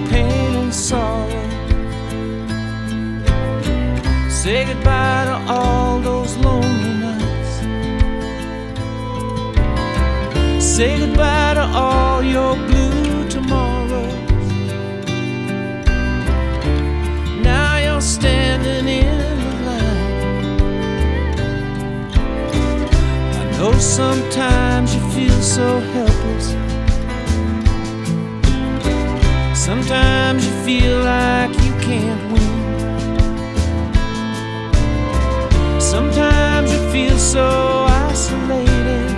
pain and sorrow. Say goodbye to all those lonely nights. Say goodbye to all your blue tomorrows. Now you're standing in the light. I know sometimes you feel so helpless. Sometimes you feel like you can't win. Sometimes you feel so isolated.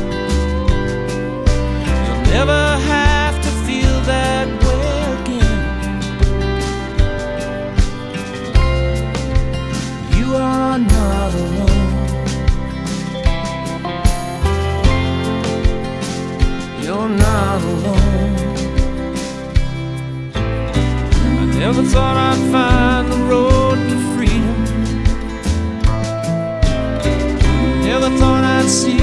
You'll never have to feel that way again. You are not alone. You're not alone. I never thought I'd find the road to freedom. Never thought I'd see